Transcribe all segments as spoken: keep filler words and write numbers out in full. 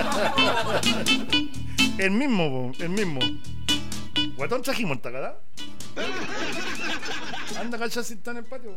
El mismo, el mismo. Guatón trajimos el tacadá. Anda, cachas si está en el patio.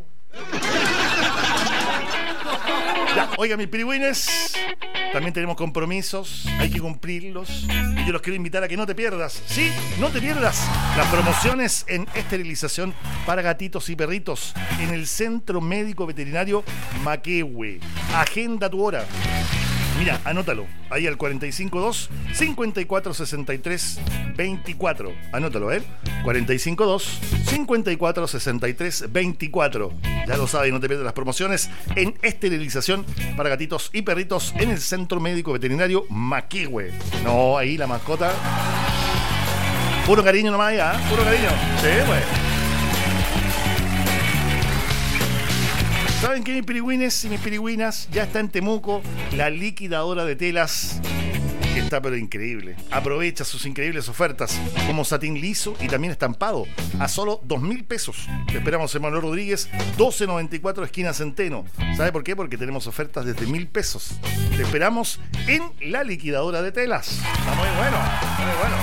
Ya, oiga, mis pirigüines, también tenemos compromisos, hay que cumplirlos. Y yo los quiero invitar a que no te pierdas, sí, no te pierdas las promociones en esterilización para gatitos y perritos en el Centro Médico Veterinario Maquehue. Agenda tu hora. Mira, anótalo, ahí al cuarenta y cinco dos, cincuenta y cuatro sesenta y tres veinticuatro. Anótalo, ¿eh? cuarenta y cinco dos, cincuenta y cuatro sesenta y tres veinticuatro. Ya lo sabes, no te pierdas las promociones en esterilización para gatitos y perritos en el Centro Médico Veterinario Maquehue. No, ahí la mascota. Puro cariño nomás allá, ¿eh? Puro cariño. Sí, pues. ¿Saben qué, mis pirigüines y mis pirigüinas? Ya está en Temuco la liquidadora de telas, que está pero increíble. Aprovecha sus increíbles ofertas como satín liso y también estampado a solo dos mil pesos. Te esperamos en Manuel Rodríguez doce noventa y cuatro, esquina Centeno. ¿Sabe por qué? Porque tenemos ofertas desde mil pesos. Te esperamos en la liquidadora de telas. Está muy bueno, muy bueno.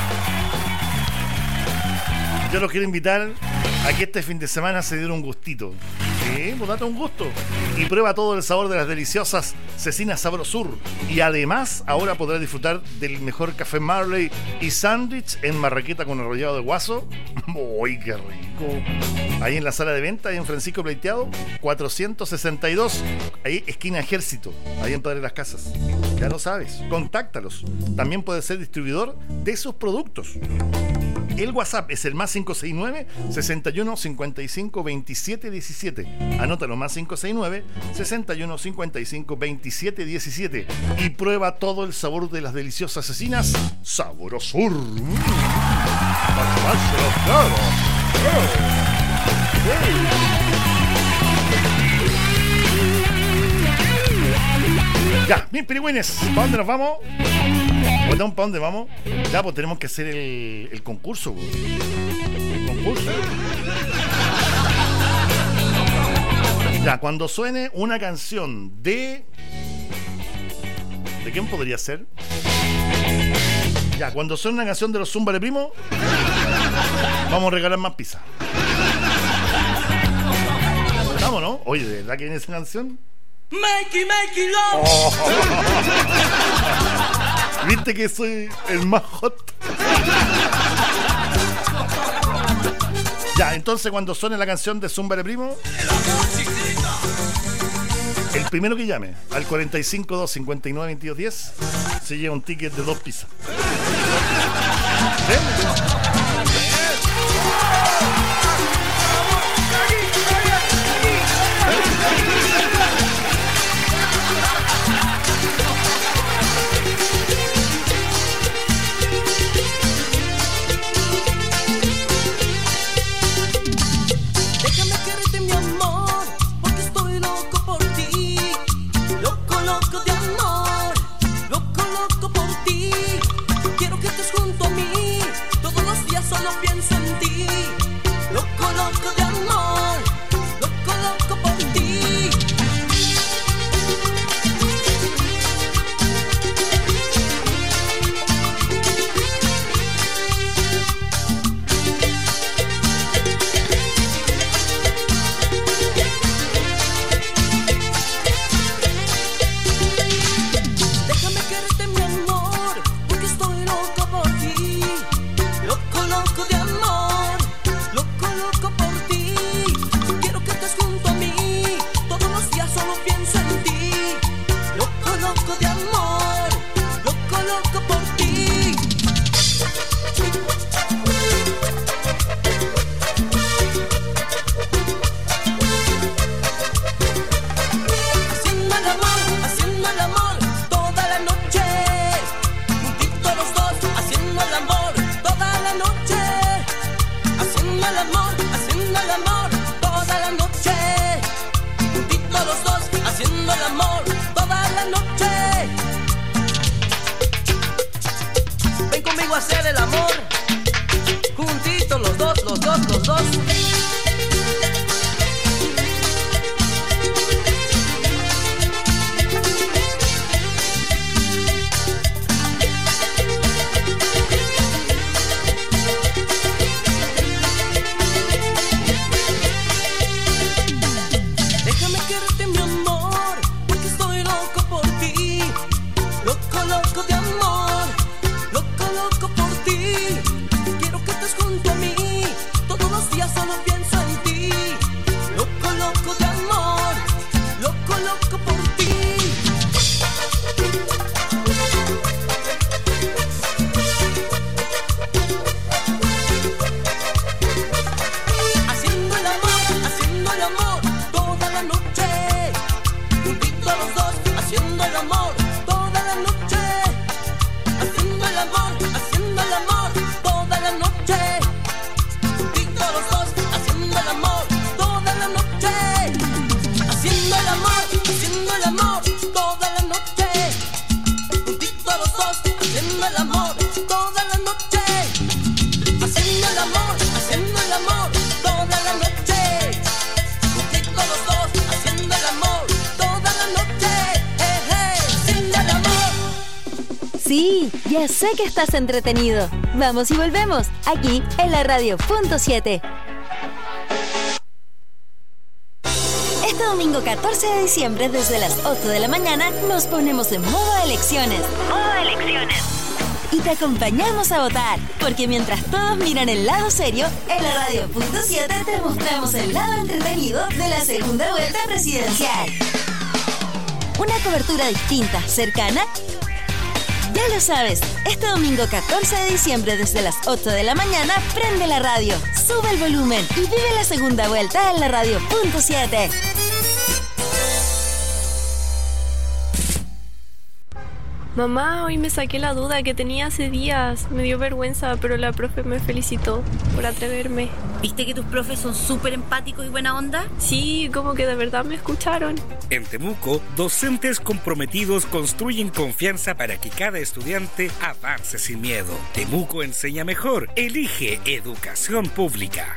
Yo los quiero invitar a que este fin de semana se dieron un gustito. Sí, pues date un gusto. Y prueba todo el sabor de las deliciosas cecinas Sabrosur. Y además, ahora podrás disfrutar del mejor café Marley y sándwich en marraqueta con arrollado de guaso. ¡Uy, qué rico! Ahí en la sala de venta, ahí en Francisco Pleiteado, cuatrocientos sesenta y dos, ahí esquina Ejército, ahí en Padre Las Casas. Ya lo sabes, contáctalos. También puedes ser distribuidor de sus productos. El WhatsApp es el más cinco seis nueve, sesenta y uno, cincuenta y cinco, veintisiete diecisiete. Anótalo, más cinco seis nueve, sesenta y uno, cincuenta y cinco, veintisiete diecisiete. Y prueba todo el sabor de las deliciosas cecinas Sabrosur. Mm. Claro. Ya, mis pirigüines, ¿para dónde nos vamos? ¿Para dónde vamos? Ya, pues tenemos que hacer el, el concurso. El concurso. Ya, cuando suene una canción de... ¿De quién podría ser? Ya, cuando suene una canción de los Zúmbale Primo, vamos a regalar más pizza. Vamos, ¿no? Oye, ¿de verdad que viene esa canción? Make it, make it love. Oh. ¿Viste que soy el más hot? Ya, entonces cuando suene la canción de Zúmbale Primo, el primero que llame al cuarenta y cinco dos, cincuenta y nueve, veintidós diez se lleva un ticket de dos pizzas. ¿Sí? Solo pienso en ti, loco, loco de amor, loco, loco por ti. Déjame quererte, mi amor, porque estoy loco por ti. Loco, loco de amor, loco, loco por ti. Quiero que estés junto a mí, todos los días solo pienso en ti. Loco, loco de amor, loco, loco por ti. Haciendo el amor, haciendo el amor toda la noche. Juntitos los dos, haciendo el amor toda la noche, haciendo el amor, haciendo el amor toda la noche, juntitos los dos, haciendo el amor toda la noche. Ven conmigo a hacer el amor, juntitos los dos, los dos, los dos. loco por ti. Quiero que estés junto a mí. Todos los días solo pienso en ti. Loco, loco de amor. Loco, loco por ti. Haciendo el amor, haciendo el amor toda la noche. Juntitos los dos, haciendo el amor toda la noche. Haciendo el amor, haciendo el amor toda la noche. Juntitos los dos, haciendo el amor toda la noche. Haciendo el amor, haciendo el amor toda la noche. Juntitos los dos, haciendo el amor toda la noche. Haciendo el amor, haciendo el amor toda la noche. Juntitos los dos, haciendo el amor toda la noche. Eh, eh, haciendo el amor. Sí, ya sé que estás entretenido. Vamos y volvemos, aquí en la radio punto siete. Este domingo catorce de diciembre, desde las ocho de la mañana, nos ponemos en modo elecciones. Modo elecciones. Y te acompañamos a votar, porque mientras todos miran el lado serio, en la radio punto siete te mostramos el lado entretenido de la segunda vuelta presidencial. Una cobertura distinta, cercana. Ya lo sabes, este domingo catorce de diciembre desde las ocho de la mañana, prende la radio, sube el volumen y vive la segunda vuelta en la radio punto siete. Mamá, hoy me saqué la duda que tenía hace días. Me dio vergüenza, pero la profe me felicitó por atreverme. ¿Viste que tus profes son súper empáticos y buena onda? Sí, como que de verdad me escucharon. En Temuco, docentes comprometidos construyen confianza para que cada estudiante avance sin miedo. Temuco enseña mejor. Elige educación pública.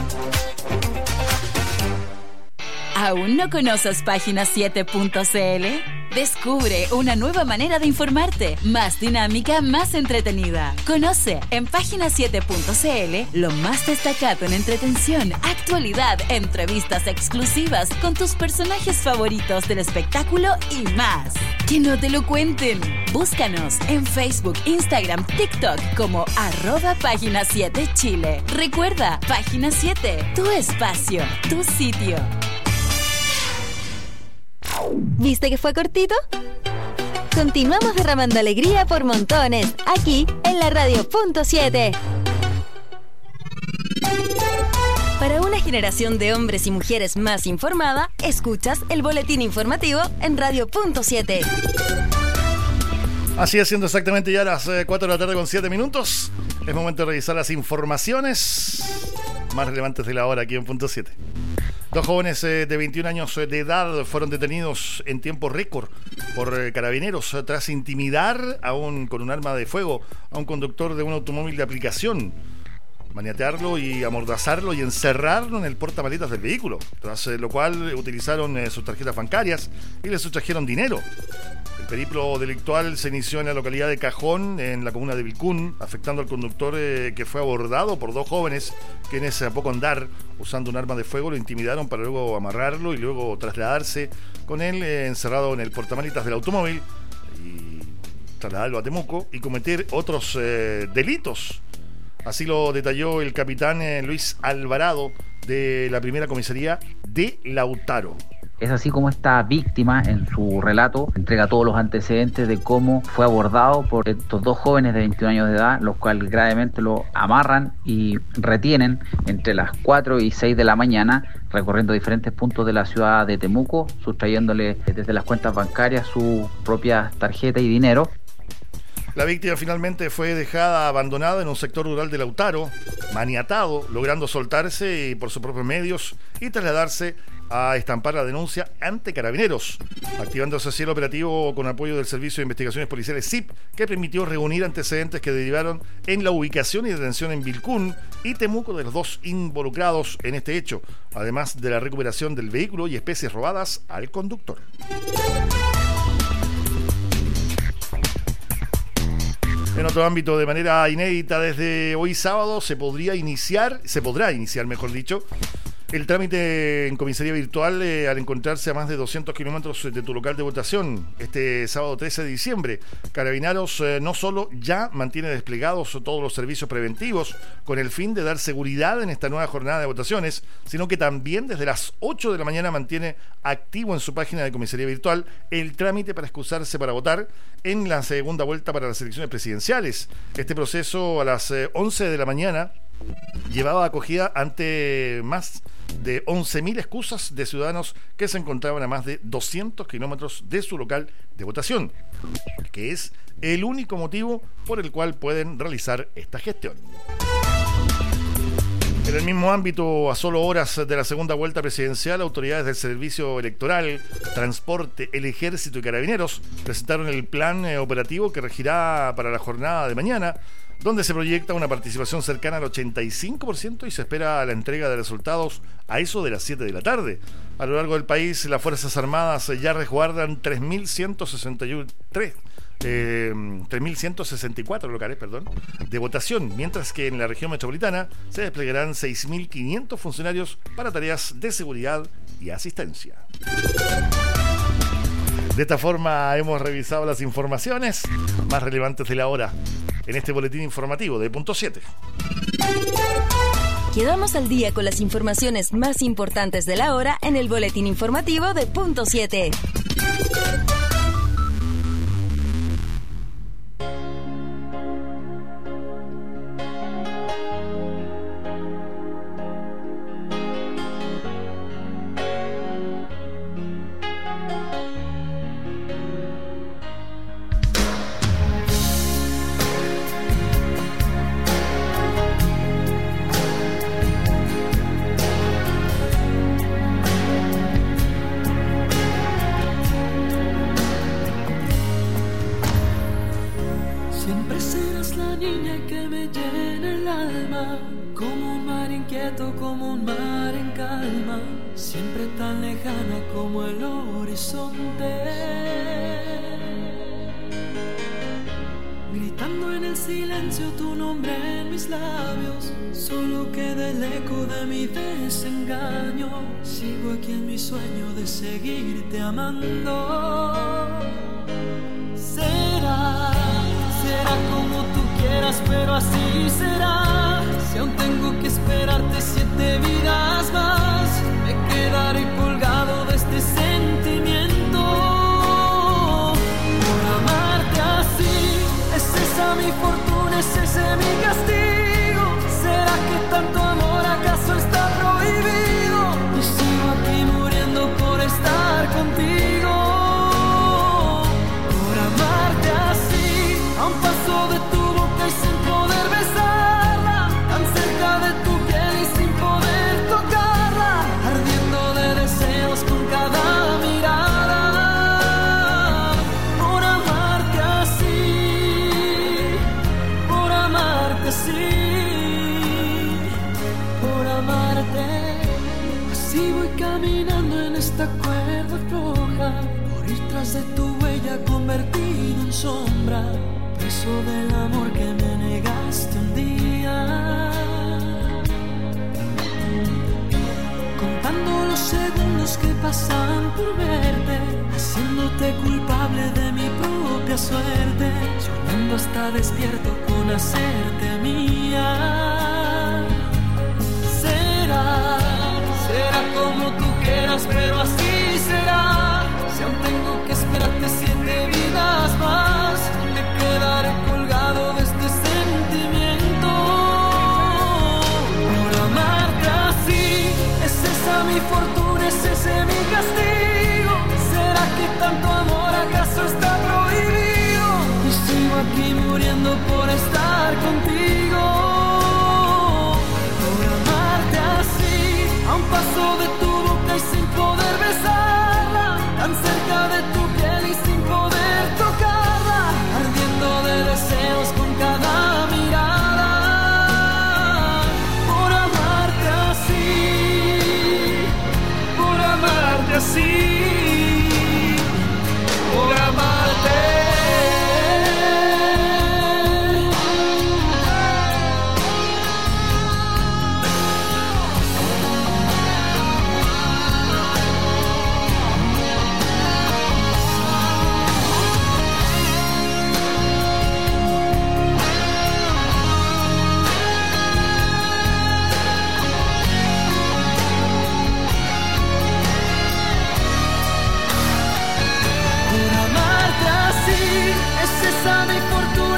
¿Aún no conoces página siete punto c l? Descubre una nueva manera de informarte, más dinámica, más entretenida. Conoce en página siete punto c l lo más destacado en entretención, actualidad, entrevistas exclusivas con tus personajes favoritos del espectáculo y más. Que no te lo cuenten. Búscanos en Facebook, Instagram, TikTok como arroba página siete Chile. Recuerda, página siete, tu espacio, tu sitio. ¿Viste que fue cortito? Continuamos derramando alegría por montones, aquí en la radio punto siete. Para una generación de hombres y mujeres más informada, escuchas el boletín informativo en radio punto siete. Así es, siendo exactamente ya las eh, cuatro de la tarde con siete minutos, es momento de revisar las informaciones más relevantes de la hora aquí en punto siete. Dos jóvenes eh, de veintiún años de edad fueron detenidos en tiempo récord por eh, carabineros eh, tras intimidar a un, con un arma de fuego a un conductor de un automóvil de aplicación, maniatearlo y amordazarlo y encerrarlo en el portamaletas del vehículo, tras eh, lo cual utilizaron eh, sus tarjetas bancarias y le sustrajeron dinero. El periplo delictual se inició en la localidad de Cajón, en la comuna de Vilcún, afectando al conductor eh, que fue abordado por dos jóvenes quienes a poco andar, usando un arma de fuego, lo intimidaron para luego amarrarlo y luego trasladarse con él eh, encerrado en el portamaletas del automóvil y trasladarlo a Temuco y cometer otros eh, delitos. Así lo detalló el capitán eh, Luis Alvarado de la primera comisaría de Lautaro. Es así como esta víctima en su relato entrega todos los antecedentes de cómo fue abordado por estos dos jóvenes de veintiún años de edad, los cuales gravemente lo amarran y retienen entre las cuatro y seis de la mañana, recorriendo diferentes puntos de la ciudad de Temuco, sustrayéndole desde las cuentas bancarias sus propias tarjetas y dinero. La víctima finalmente fue dejada abandonada en un sector rural de Lautaro, maniatado, logrando soltarse por sus propios medios y trasladarse a estampar la denuncia ante Carabineros, activándose así el operativo con apoyo del Servicio de Investigaciones Policiales S I P, que permitió reunir antecedentes que derivaron en la ubicación y detención en Vilcún y Temuco de los dos involucrados en este hecho, además de la recuperación del vehículo y especies robadas al conductor. En otro ámbito, de manera inédita, desde hoy sábado se podría iniciar, se podrá iniciar, mejor dicho, El trámite en comisaría virtual eh, al encontrarse a más de doscientos kilómetros de tu local de votación. Este sábado trece de diciembre, Carabineros eh, no solo ya mantiene desplegados todos los servicios preventivos con el fin de dar seguridad en esta nueva jornada de votaciones, sino que también desde las ocho de la mañana mantiene activo en su página de comisaría virtual el trámite para excusarse para votar en la segunda vuelta para las elecciones presidenciales. Este proceso a las eh, once de la mañana llevaba acogida ante más de once mil excusas de ciudadanos que se encontraban a más de doscientos kilómetros de su local de votación, que es el único motivo por el cual pueden realizar esta gestión. En el mismo ámbito, a solo horas de la segunda vuelta presidencial, autoridades del Servicio Electoral, Transporte, el Ejército y Carabineros presentaron el plan eh, operativo que regirá para la jornada de mañana, donde se proyecta una participación cercana al ochenta y cinco por ciento y se espera la entrega de resultados a eso de las siete de la tarde. A lo largo del país, las Fuerzas Armadas ya resguardan tres mil ciento sesenta y tres Eh, tres mil ciento sesenta y cuatro locales, perdón, de votación, mientras que en la región metropolitana se desplegarán seis mil quinientos funcionarios para tareas de seguridad y asistencia. De esta forma hemos revisado las informaciones más relevantes de la hora en este boletín informativo de Punto siete. Quedamos al día con las informaciones más importantes de la hora en el boletín informativo de Punto siete. Seguirte amando. Será, será como tú quieras, pero así será. Si aún tengo que esperarte siete vidas más, me quedaré colgado de este sentimiento. Por amarte así, es esa mi fortuna, es ese mi castigo. ¿Será que tanto amor acaso está prohibido? Y sigo aquí muriendo por estar contigo, por amarte así, a un paso de tu boca y sin poder besarla, tan cerca de tu piel y sin poder tocarla, ardiendo de deseos con cada mirada, por amarte así, por amarte así, por amarte. Así voy caminando en esta cuerda floja, por ir tras de tu huella convertido en sombra, preso del amor que me negaste un día, contando los segundos que pasan por verte, haciéndote culpable de mi propia suerte, soñando hasta despierto con hacerte mía. Será, será como tú quieras, pero así será. Si aún tengo que esperarte siete vidas más, me quedaré colgado de este sentimiento. Por amarte así, es esa mi fortuna, es ese mi castigo. ¿Será que tanto amor acaso está prohibido? Y sigo aquí muriendo por estar contigo. Por amarte así, a un paso de tu boca y sin poder besarla, tan cerca de tu piel y sin poder tocarla, ardiendo de deseos con cada mirada, por amarte así, por amarte así, por amarte.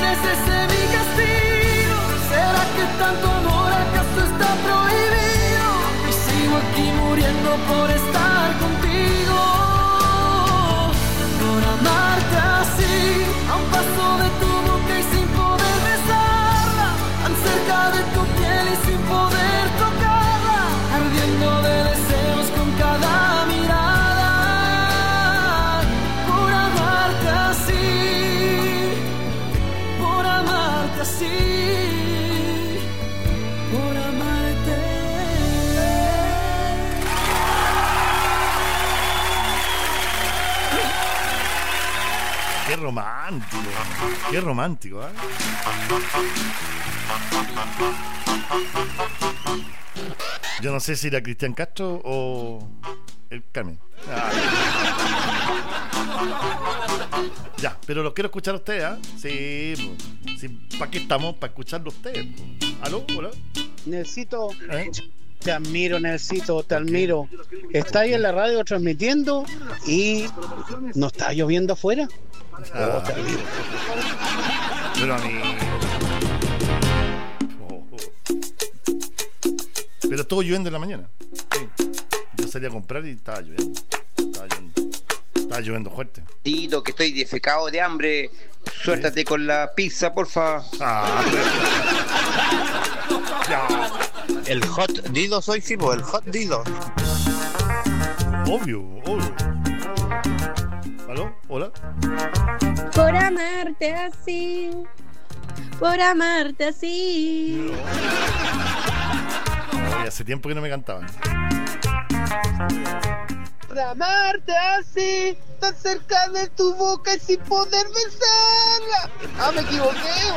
es ese mi castigo? ¿Será que tanto amor acaso está prohibido? Y sigo aquí muriendo por estar contigo, por amarte así, a un paso de tu boca y sin poder besarla, tan cerca de tu piel y sin poder tocarla, ardiendo de deseos con cada mirada, por amarte así, por amarte así, por amarte. Qué romántico, qué romántico, ¿eh? Yo no sé si era Cristian Castro o el Carmen. Ah. Ya, pero los quiero escuchar a ustedes, ¿ah? ¿eh? Sí, sí, ¿para qué estamos? Para escucharlo a ustedes. ¿Aló? ¿Hola? Nelsito, ¿Eh? te admiro, Nelsito, te admiro. Estás ahí en la radio transmitiendo y no está lloviendo afuera. Ah. Oh, te admiro. Pero a mí... Oh, oh. Pero estuvo lloviendo en la mañana. Sí. Yo salí a comprar y estaba lloviendo. Estaba lloviendo, estaba lloviendo fuerte. Tito, que estoy defecado de hambre. Suéltate, ¿sí?, con la pizza, porfa. Ah, pero... ya. El hot Dido soy, Fibo, el hot Dido. Obvio, obvio. ¿Aló? ¿Hola? Por amarte así, por amarte así. Oye, hace tiempo que no me cantaban. Por amarte así, tan cerca de tu boca y sin poder besarla. Ah, me equivoqué.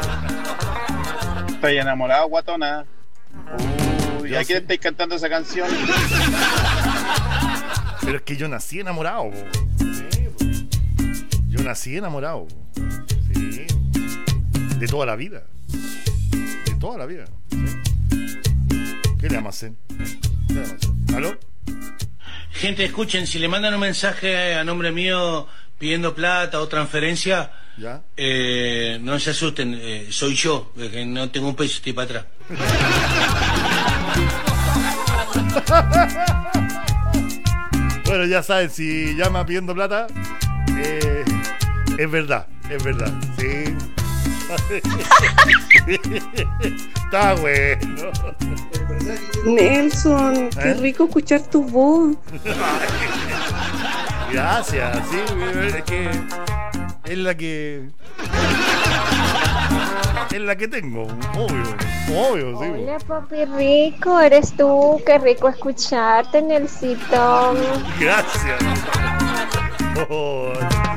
Estoy enamorado, guatona. Uy, ¿a quién estáis cantando esa canción? Pero es que yo nací enamorado, po. Sí, po. Yo nací enamorado, po. Sí. De toda la vida. De toda la vida. ¿Sí? ¿Qué le vamos a hacer? ¿Qué le vamos a hacer? ¿Aló? Gente, escuchen, si le mandan un mensaje a nombre mío pidiendo plata o transferencia, ¿ya? Eh, no se asusten, eh, soy yo, que no tengo un peso, estoy para atrás. Bueno, ya saben, si llama pidiendo plata, eh, es verdad, es verdad, sí. Está bueno. Nelson, qué ¿Eh? rico escuchar tu voz. Gracias, sí, es que es la que es la que tengo, obvio, obvio, sí. Hola, papi rico, eres tú, qué rico escucharte, Nelsito. Gracias. Oh.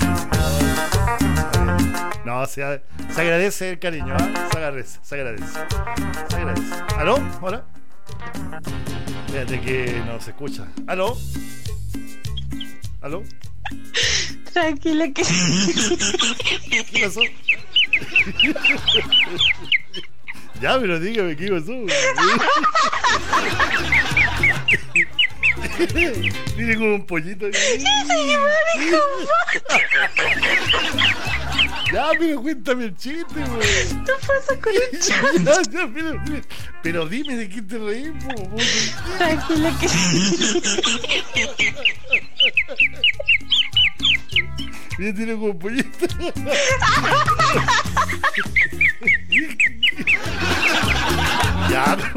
No, se, se agradece el cariño, ¿eh? Se agradece, se agradece, se agradece. ¿Aló? ¿Hola? Fíjate que no se escucha. ¿Aló? ¿Aló? Tranquila que... ¿Qué pasó? Ya, pero dígame, ¿qué pasó? Tiene como un pollito aquí. Ya, pero cuéntame el chiste, güey. ¿Qué pasa con el chiste? Ya, ya, pero, pero dime de qué te reís, po. Tranquila que... Mira, tiene como un pollito. Ya, pero...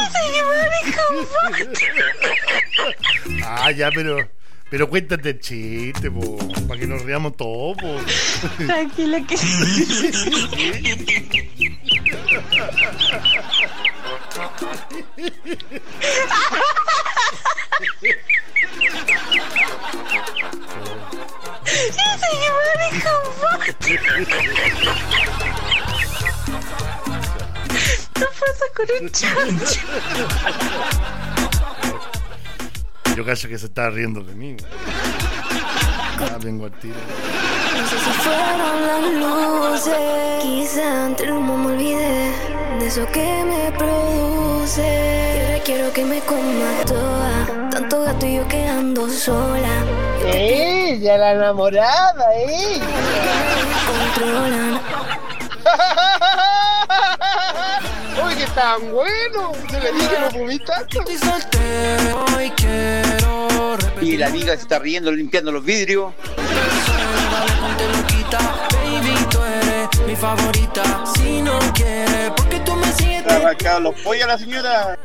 Ah, ya, pero... Pero cuéntate el chiste, po, para que nos riamos todos, po. Tranquila que... ¿Qué pasa con un chancho? Yo cacho que se está riendo de mí. Ah, vengo al tiro. No sé si fueron las luces, quizá entre el humo me olvidé de eso que me produce. Y ahora quiero que me coma toda, tanto gato y yo quedando sola. ¡Ella, la enamorada, ella! Controlan. Uy, que tan bueno. Yo le dije, no comí tanto. Y la amiga se está riendo, limpiando los vidrios. Mi favorita, si no quieres, porque tú me sigues. Te ha arrancado los pollos a la señora.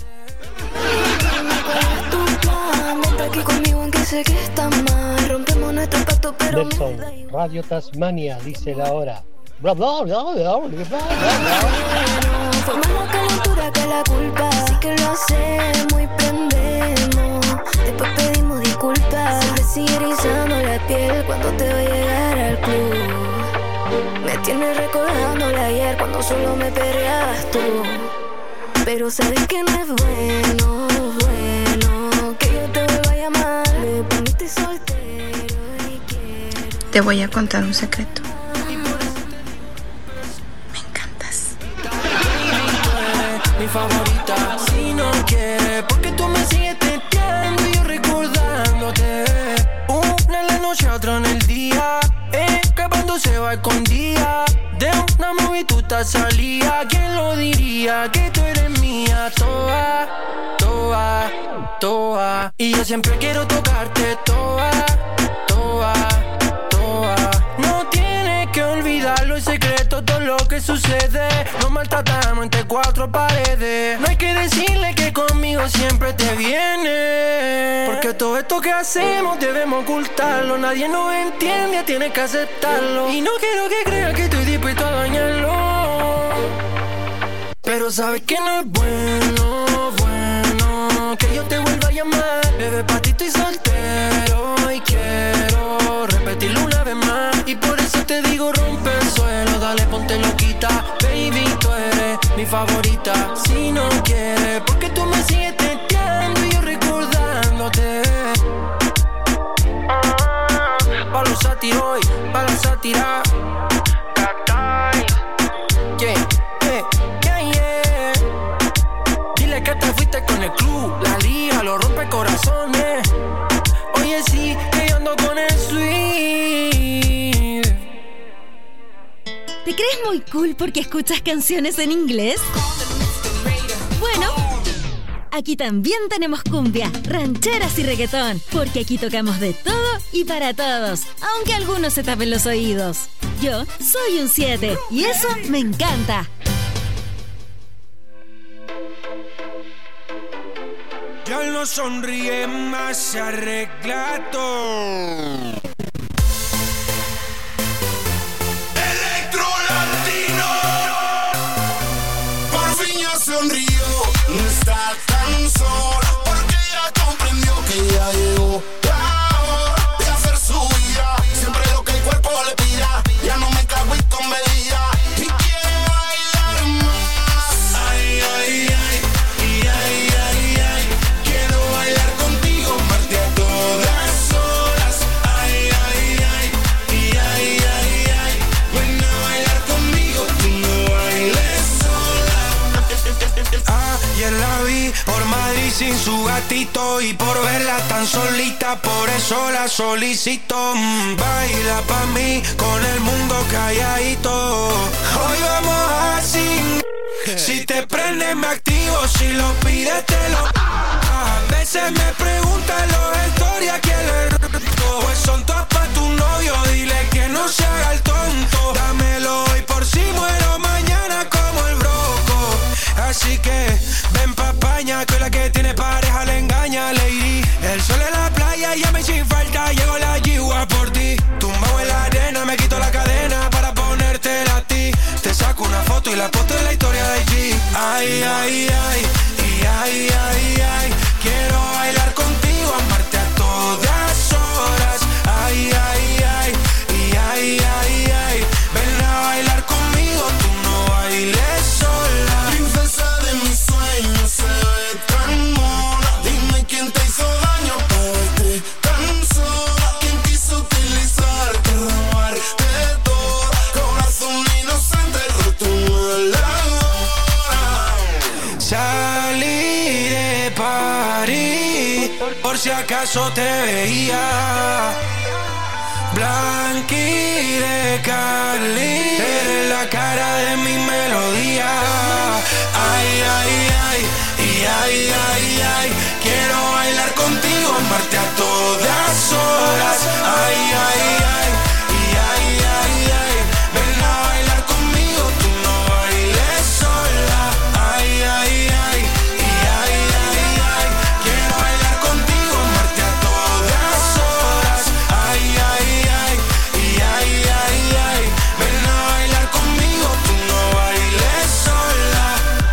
Vente aquí conmigo aunque sé que está mal. Rompemos nuestro pacto, pero Nelson, Radio Tasmania, dice la hora. Bla bla bla bla bla bla. fue más la calentura que la culpa. Así que lo hacemos y prendemos. Después pedimos disculpas. Se me sigue erizando la piel cuando te voy a llegar al club. Me tienes recordando ayer cuando solo me perreabas tú. Pero sabes que no es bueno, bueno que yo te vuelva a llamar. Me poniste soltero y quiero. Te voy a contar un secreto. Me encantas. Mi favorita, si no quieres, porque tú me sigues testeando y yo recordándote. Una en la noche, otra en el día. Escapando se va escondida. De una movie tú te salía. ¿Quién lo diría? Que tú eres mía. Toa, toa, toa. Y yo siempre quiero tocarte. Toa, toa, toa. No tienes que olvidarlo, el secreto, todo lo que sucede. Nos maltratamos entre cuatro paredes. No hay que decirle que conmigo siempre te viene. Porque todo esto que hacemos debemos ocultarlo. Nadie nos entiende, tienes que aceptarlo. Y no quiero que creas que estoy dispuesto a dañarlo. Pero sabes que no es bueno, bueno que yo te vuelva a llamar. Bebé, pa' ti estoy soltero y quiero repetirlo una vez más. Y por eso te digo rompe el suelo, dale ponte loquita. Baby, tú eres mi favorita. Si no quieres, porque tú me sigues testeando y yo recordándote. Pa' los sátiros, pa' la sátira. Yeah, yeah, yeah, yeah. Dile que te fuiste con el club, la liga, lo rompe corazones. Oye, sí, que yo ando con el sweet. ¿Te crees muy cool porque escuchas canciones en inglés? Bueno, aquí también tenemos cumbia, rancheras y reggaetón, porque aquí tocamos de todo y para todos, aunque algunos se tapen los oídos. Yo soy un siete y eso me encanta. Ya no sonríe más, se arregla todo. Electro Latino, por fin ya sonrió, no está tan sola, porque ya comprendió que ya llegó la hora de hacer su vida, siempre lo que el cuerpo le pida, ya no me cago y con medida, y quiere bailar más. Ay, ay, ay, y ay, ay, ay, quiero bailar contigo, parte a todas horas. Ay, ay, ay, y ay, ay, ay, ven a bailar conmigo, tú no bailes sola. Ayer la vi por Madrid sin su gatito y por verla tan solita, por eso la solicito. Mm, baila pa' mí con el mundo calladito. Hoy vamos así. Si te prende me activo, si lo pides te lo. A veces me preguntan los historias quién le rico. Pues son todas pa' tu novio, dile que no se haga el tonto. Dámelo hoy por si muero mañana como el broco. Así que ven pa' España, que la que tiene pareja le engaña, lady. El sol en la playa ya me sin falta, llegó la yigua por ti. Tumbado en la arena, me quito la cadena para ponértela a ti. Te saco una foto y la posto en la historia de G. Ay, ay, ay, y ay, ay, ay, quiero bailar contigo, amarte a todas horas. Ay, ay, ay, y ay, ay, ay, ven a bailar conmigo, tú no bailes sola. Princesa de mis sueños, se ve tan mona. Dime quién te hizo daño para verte tan sola. ¿Quién quiso utilizarte, robarte todo? Corazón inocente, roto en la hora. Salí de París, por si acaso te veía. Blanqui de Cali, eres la cara de mi melodía. Ay, ay, ay, y ay, ay, ay, quiero bailar contigo, amarte a todas horas. Ay, ay, ay, y ay, ay, ay, ven a bailar conmigo, tú no bailes sola. Ay, ay, ay, y ay, ay, ay, quiero bailar contigo, amarte a todas horas. Ay, ay, ay, y ay, ay, ay, ven a bailar conmigo, tú no bailes sola.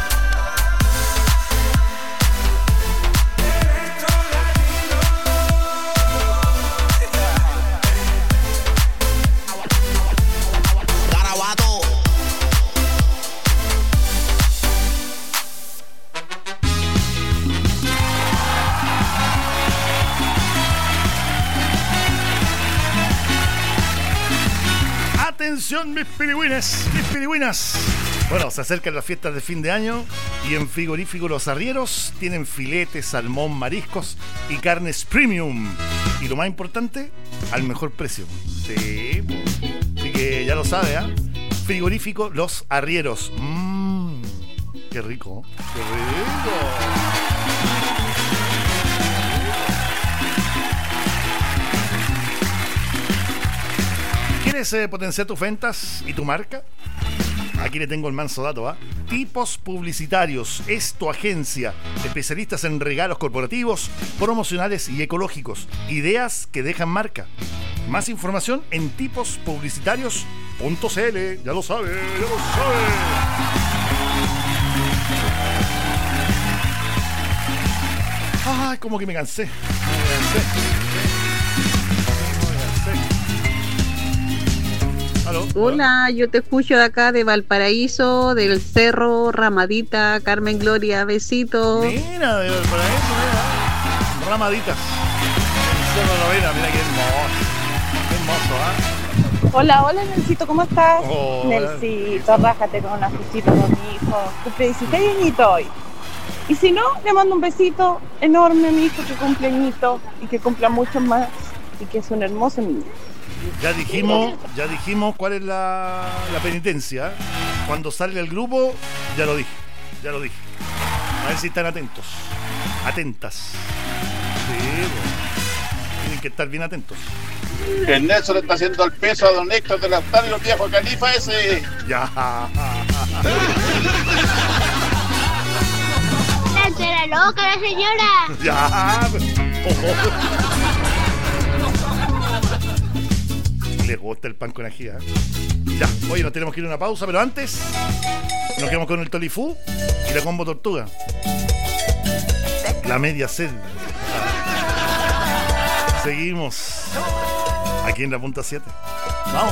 Garabato. Atención mis pirigüines, mis pirigüinas. Bueno, se acercan las fiestas de fin de año y en Frigorífico Los Arrieros tienen filetes, salmón, mariscos y carnes premium. Y lo más importante, al mejor precio. Sí, así que ya lo sabe, ¿ah? ¿eh? Frigorífico Los Arrieros. Mmm, qué rico, qué rico. ¿Quieres eh, potenciar tus ventas y tu marca? Aquí le tengo el manso dato, ¿ah? ¿eh? Tipos Publicitarios es tu agencia, especialistas en regalos corporativos, promocionales y ecológicos. Ideas que dejan marca. Más información en tipos publicitarios punto c l. Ya lo sabe, ya lo sabe. Ay, como que me cansé. Me cansé. ¿Aló? Hola, yo te escucho de acá de Valparaíso, del Cerro, Ramadita, Carmen Gloria, besito. Mira, de Valparaíso, mira. Ramaditas. El Cerro Novena, mira qué hermoso. Qué hermoso, ¿ah? ¿eh? Hola, hola Nelsito, ¿cómo estás? Hola. Nelsito, rájate con una fichita con mi hijo. Cumple dieciséis añitos hoy. Y si no, le mando un besito enorme a mi hijo que cumple añito y que cumpla mucho más y que es un hermoso niño. Ya dijimos, ya dijimos cuál es la, la penitencia. Cuando salga el grupo, ya lo dije, ya lo dije. A ver si están atentos, atentas. Sí, bueno. Tienen que estar bien atentos. El Nelson le está haciendo el peso a don Héctor de la Tarde y los viejos Califa ese. Ya. ¡Será loca la señora! Ya. Les gusta el pan con ají, ¿eh? Ya, oye, nos tenemos que ir a una pausa, pero antes nos quedamos con el Tolifú y la combo tortuga. La media sed. Seguimos aquí en la punta siete. Vamos.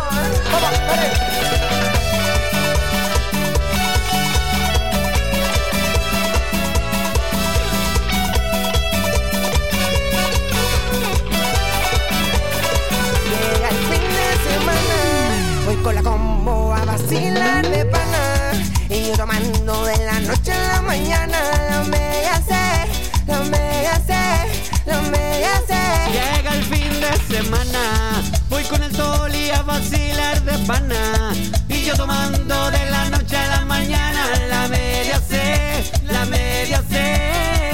Voy con la combo a vacilar de pana y yo tomando de la noche a la mañana. La media C, la media C, la media C. Llega el fin de semana, voy con el Toli a vacilar de pana y yo tomando de la noche a la mañana. La media C, la media C.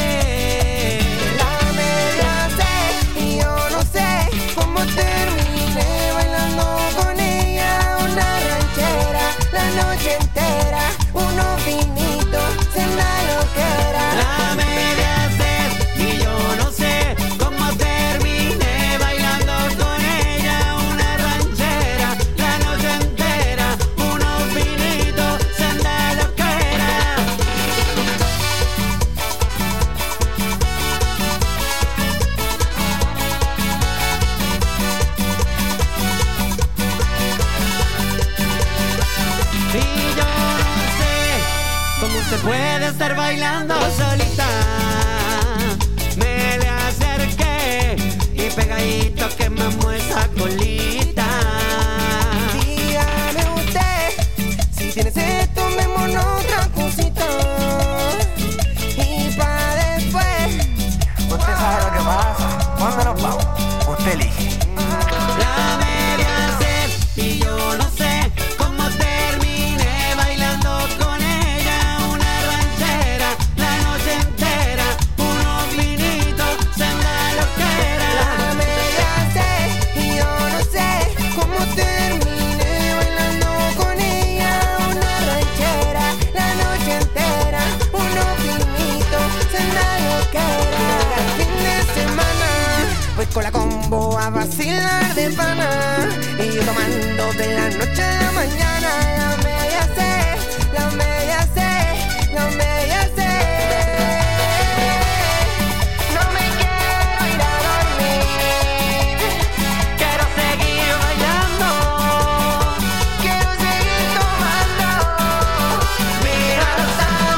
La media C y yo no sé cómo terminé bailando con ella una ranchera la noche entera, unos vinitos, cena loquera. La media C y yo no sé cómo terminé bailando con ella una ranchera la noche entera, unos vinitos, cena loquera. Y yo no sé cómo se puede estar bailando solita. Me le acerqué y pegadito que mamó esa colita. Dígame usted, si tiene sed, tomémonos otra cosita. Y pa' después, usted sabe lo que pasa. ¿Cuándo nos vamos? Usted elige. La de la noche a la mañana, la media sé, la media sé, la media sé. No me quiero ir a dormir, quiero seguir bailando, quiero seguir tomando, mira hasta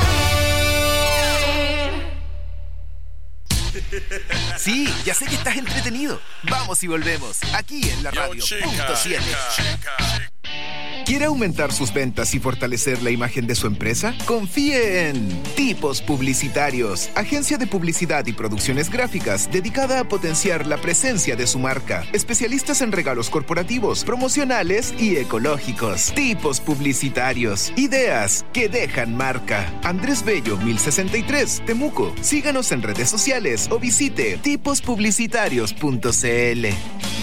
morir. Sí, ya sé que estás entretenido. Vamos y volvemos, aquí en la radio punto siete. ¿Quiere aumentar sus ventas y fortalecer la imagen de su empresa? Confíe en Tipos Publicitarios, agencia de publicidad y producciones gráficas dedicada a potenciar la presencia de su marca. Especialistas en regalos corporativos, promocionales y ecológicos. Tipos Publicitarios, ideas que dejan marca. Andrés Bello, mil sesenta y tres, Temuco. Síganos en redes sociales o visite tipos publicitarios punto c l.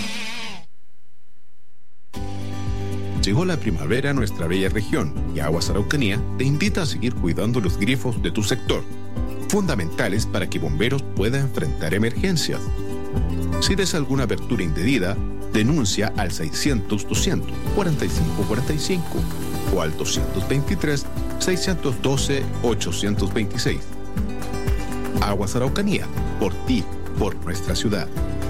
Llegó la primavera a nuestra bella región y Aguas Araucanía te invita a seguir cuidando los grifos de tu sector, fundamentales para que bomberos puedan enfrentar emergencias. Si ves alguna abertura indebida, denuncia al seiscientos, doscientos, cuarenta y cinco cuarenta y cinco o al doscientos veintitrés, seiscientos doce, ochocientos veintiséis. Aguas Araucanía, por ti, por nuestra ciudad.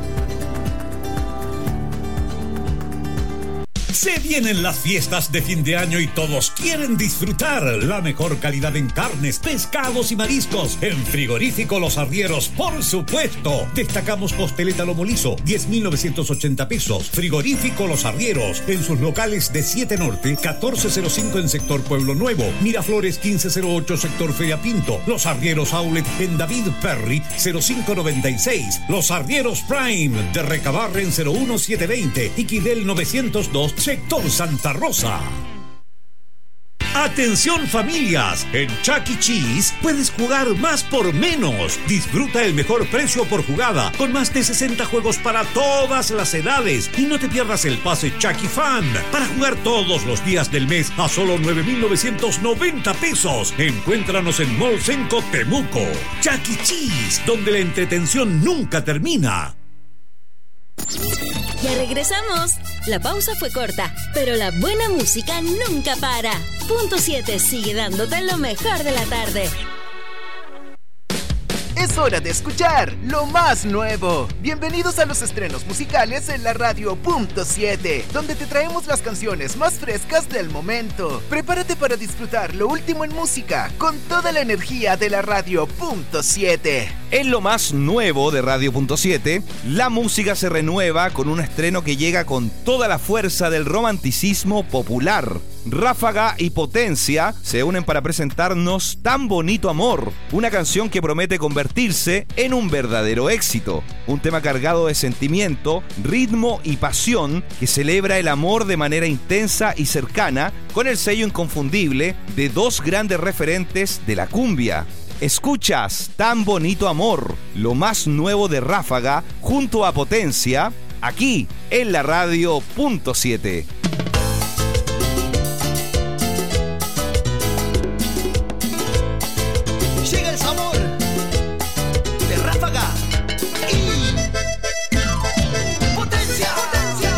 Se vienen las fiestas de fin de año y todos quieren disfrutar la mejor calidad en carnes, pescados y mariscos. En Frigorífico Los Arrieros, por supuesto. Destacamos costeleta lomo liso, diez mil novecientos ochenta pesos. Frigorífico Los Arrieros, en sus locales de siete Norte, catorce cero cinco en sector Pueblo Nuevo, Miraflores quince cero ocho sector Feria Pinto, Los Arrieros Outlet en David Perry cero cinco noventa y seis, Los Arrieros Prime de Recabarren cero uno siete veinte y Quidel novecientos dos sector Santa Rosa. Atención familias, en Chuck E. Cheese puedes jugar más por menos. Disfruta el mejor precio por jugada, con más de sesenta juegos para todas las edades. Y no te pierdas el pase Chuck E. Fan, para jugar todos los días del mes a solo nueve mil novecientos noventa pesos. Encuéntranos en Mall Senco Temuco. Chuck E. Cheese, donde la entretención nunca termina. Ya regresamos. La pausa fue corta, pero la buena música nunca para. Punto siete sigue dándote lo mejor de la tarde. Es hora de escuchar lo más nuevo. Bienvenidos a los estrenos musicales en la radio punto siete, donde te traemos las canciones más frescas del momento. Prepárate para disfrutar lo último en música, con toda la energía de la radio punto siete. En lo más nuevo de radio punto siete, la música se renueva con un estreno que llega con toda la fuerza del romanticismo popular. Ráfaga y Potencia se unen para presentarnos Tan Bonito Amor, una canción que promete convertirse en un verdadero éxito. Un tema cargado de sentimiento, ritmo y pasión que celebra el amor de manera intensa y cercana, con el sello inconfundible de dos grandes referentes de la cumbia. Escuchas Tan Bonito Amor, lo más nuevo de Ráfaga junto a Potencia, aquí en la radio punto siete. Llega el sabor de Ráfaga y Potencia. Potencia.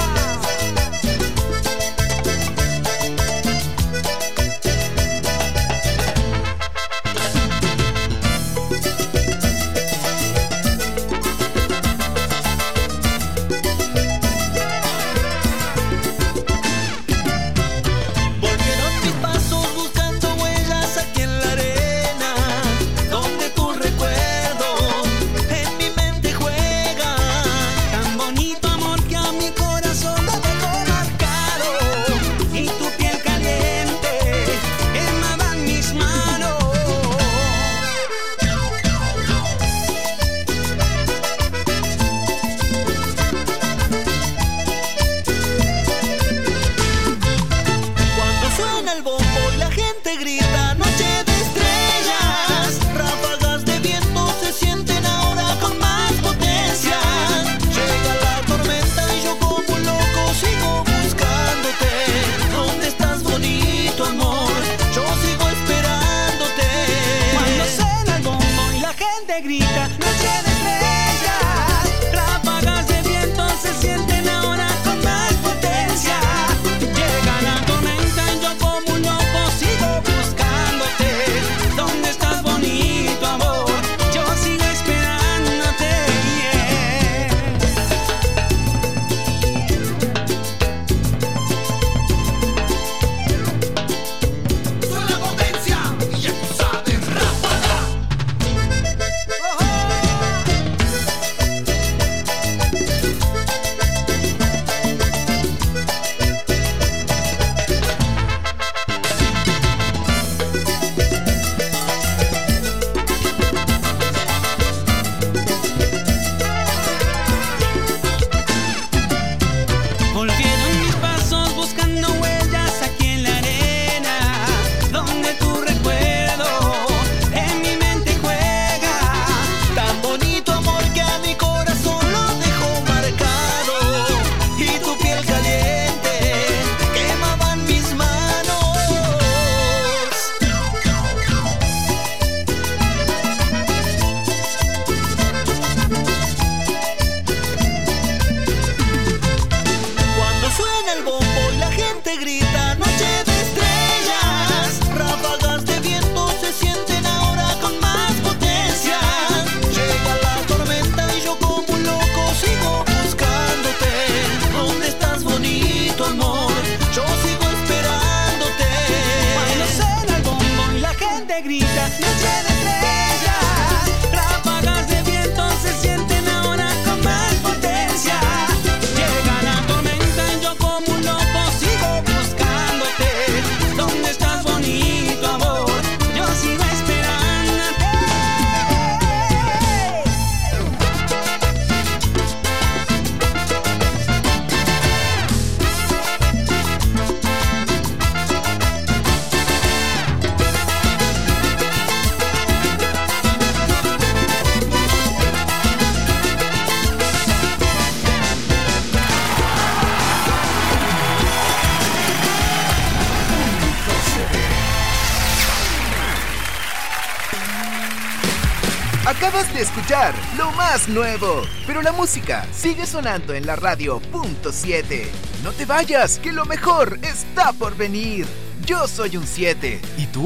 Acabas de escuchar lo más nuevo, pero la música sigue sonando en la radio punto siete. No te vayas, que lo mejor está por venir. Yo soy un siete. ¿Y tú?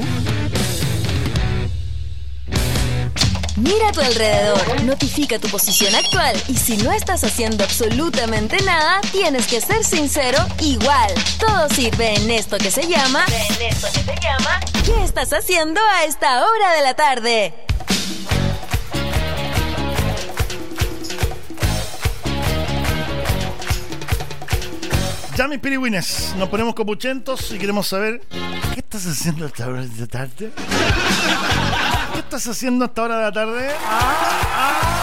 Mira a tu alrededor, notifica tu posición actual y si no estás haciendo absolutamente nada, tienes que ser sincero igual. Todo sirve en esto que se llama... En esto que se llama... ¿Qué estás haciendo a esta hora de la tarde? Ya, mis pirigüines, nos ponemos copuchentos y queremos saber ¿qué estás haciendo a esta hora de la tarde? ¿Qué estás haciendo a esta hora de la tarde? Ah, ah,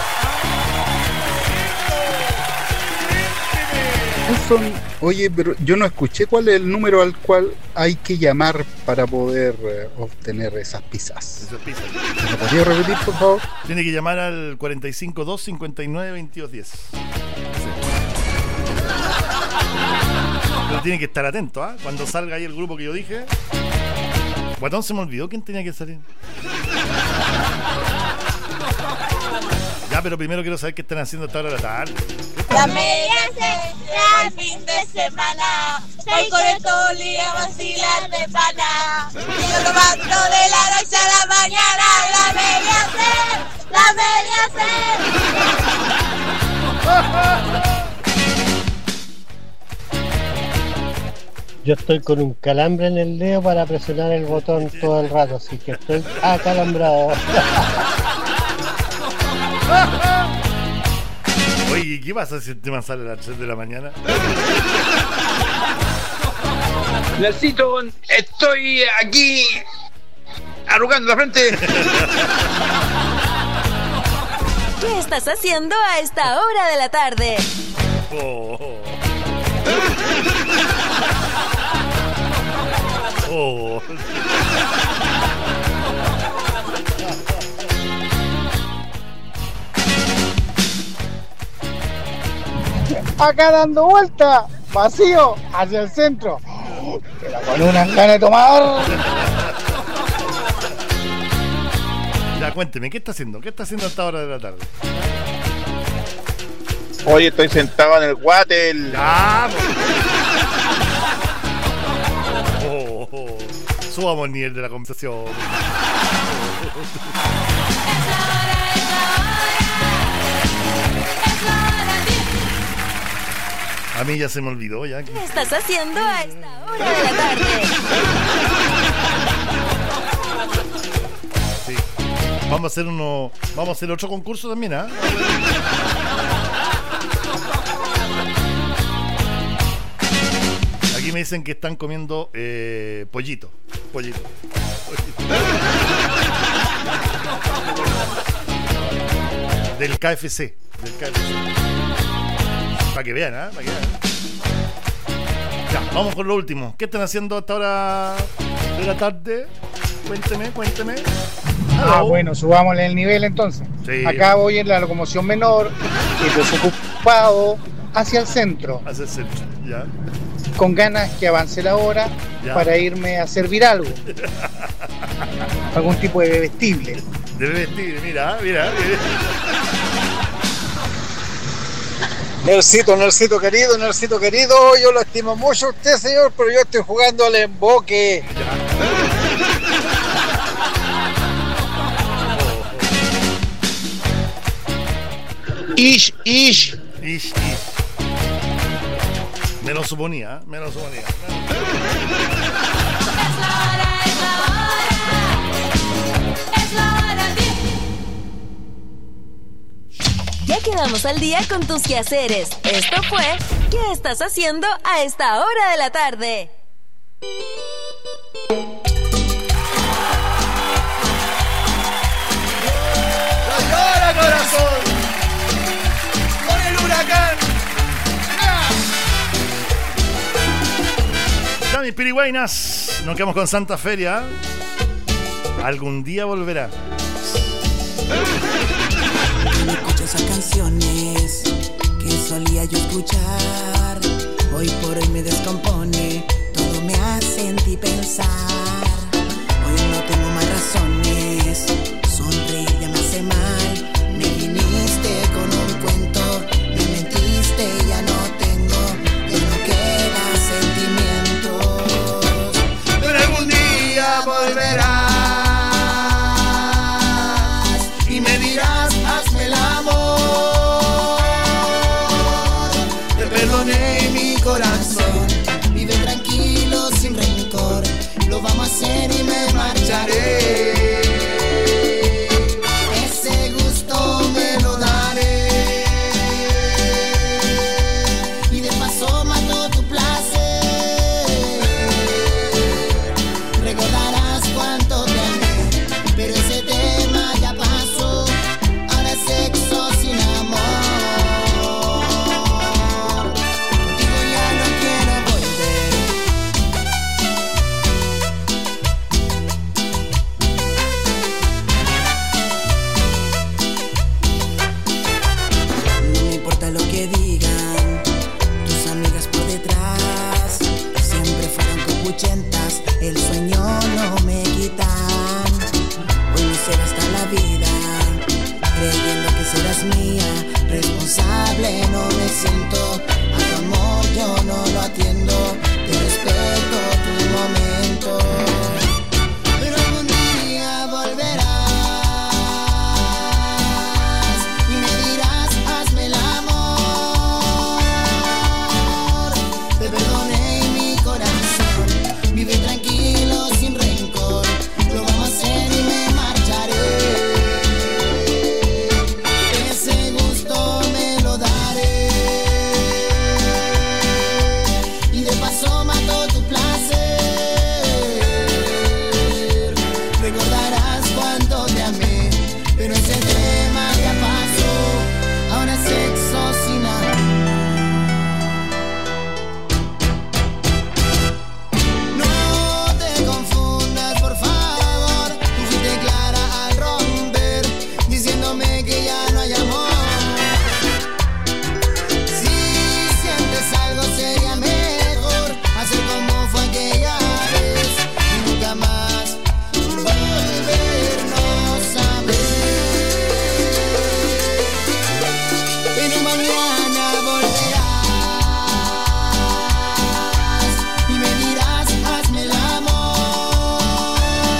Nelson, oye, pero yo no escuché cuál es el número al cual hay que llamar para poder eh, obtener esas pizzas. Esas pizzas. ¿Me lo podría repetir, por favor? Tiene que llamar al cuarenta y cinco dos cincuenta y nueve veintidós diez. Pero tiene que estar atento, ¿ah? ¿eh? Cuando salga ahí el grupo que yo dije. Guatón, se me olvidó quién tenía que salir. Ya, pero primero quiero saber qué están haciendo a esta hora de la tarde. La media será el fin de semana. Estoy con el todo el día a vacilar de pana. Sigo tomando de la noche a la mañana. La media ser, la media ser. Yo estoy con un calambre en el dedo para presionar el botón todo el rato, así que estoy acalambrado. Oye, ¿qué pasa si el tema sale a las tres de la mañana? Necesito, estoy aquí arrugando la frente. ¿Qué estás haciendo a esta hora de la tarde? Oh. Oh. Acá dando vuelta, vacío, hacia el centro. Pero con unas ganas de tomar. Ya, cuénteme, ¿qué está haciendo? ¿Qué está haciendo a esta hora de la tarde? Oye, estoy sentado en el water. ¡Ah! Oh, oh. Subamos el nivel de la conversación. A mí ya se me olvidó ya. ¿Qué estás haciendo a esta hora de la tarde? Sí. Vamos a hacer uno. Vamos a hacer otro concurso también, ¿ah? ¿eh? Aquí me dicen que están comiendo eh, pollito. Pollito. Pollito. Del K F C. Del K F C. Para que vean, ¿eh? Para que vean. Ya, vamos con lo último. ¿Qué están haciendo hasta ahora de la tarde? Cuénteme, cuénteme. Ah, bueno, subámosle el nivel entonces. Sí. Acá voy en la locomoción menor y desocupado hacia el centro. Hacia el centro, ya. Con ganas que avance la hora ya. Para irme a servir algo. Algún tipo de bebestible. De bebestible, mira, mira. mira. Nelsito, Nelsito querido, Nelsito querido, yo lo estimo mucho a usted, señor, pero yo estoy jugando al emboque. Ish, ish. Ish, ish. Me lo suponía, me lo suponía. Ya quedamos al día con tus quehaceres. Esto fue ¿Qué estás haciendo a esta hora de la tarde? ¡Llora, corazón! ¡Con el huracán! Ya, mis pirigüainas, nos quedamos con Santa Feria. Algún día volverá. Escucho esas canciones que solía yo escuchar. Hoy por hoy me descompone, todo me hace en ti pensar. Hoy no tengo más razones, sonreír ya me hace mal. día volverás y me dirás, hazme el amor. Te perdoné mi corazón, vive tranquilo sin rencor. Lo vamos a hacer y me marcharé. Ese gusto me lo daré. Y de paso mato tu placer. Recordarás cuánto te amé, pero ese tema ya pasó. Ahora es sexo sin amor. Contigo ya no quiero volver. No me importa lo que digan tus amigas por detrás, siempre fueron copuchentas, el sueño no me quitan. Hoy no será hasta la vida, creyendo que serás mía, responsable no me siento. A tu amor yo no lo atiendo, te respeto tu momento. Pero algún día volverás y me dirás, hazme el amor. Te perdoné mi corazón, vive tranquilo sin rencor. Lo vamos a hacer y me marcharé. Ese gusto me lo daré. Y de paso mato tu placer. Recordarás cuánto te amé, pero ese tema ya pasó. Ahora es sexo sin amor. No te confundas, por favor. Tú fuiste clara al romper, diciéndome que ya no hay amor. Si sientes algo sería mejor hacer como fue aquella vez y nunca más volvernos a ver. Pero mañana volverás y me dirás, hazme el amor.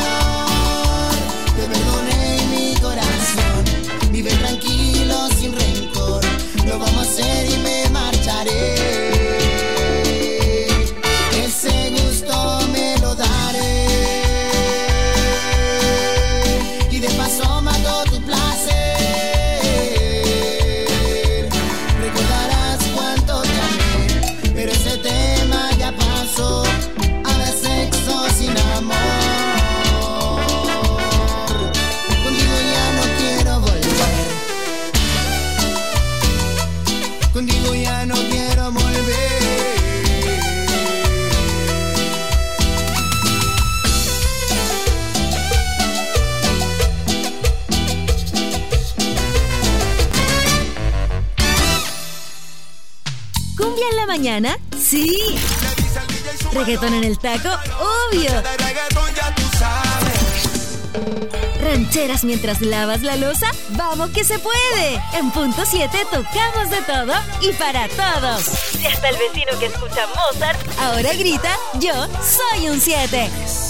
Te perdoné mi corazón, vive tranquilo sin rencor. Lo vamos a hacer y me marcharé. Ese gusto me lo daré. Y de paso mato tu placer. Recordarás cuánto te amé, pero ese tema ya pasó. Ahora es sexo sin amor. Contigo ya no quiero volver. Contigo ya no quiero volver. ¿Cumbia en la mañana? Sí. ¿Reggaetón en el taco? Obvio. ¿Rancheras mientras lavas la loza? ¡Vamos que se puede! En Punto siete tocamos de todo y para todos. Si hasta el vecino que escucha Mozart ahora grita, yo soy un siete.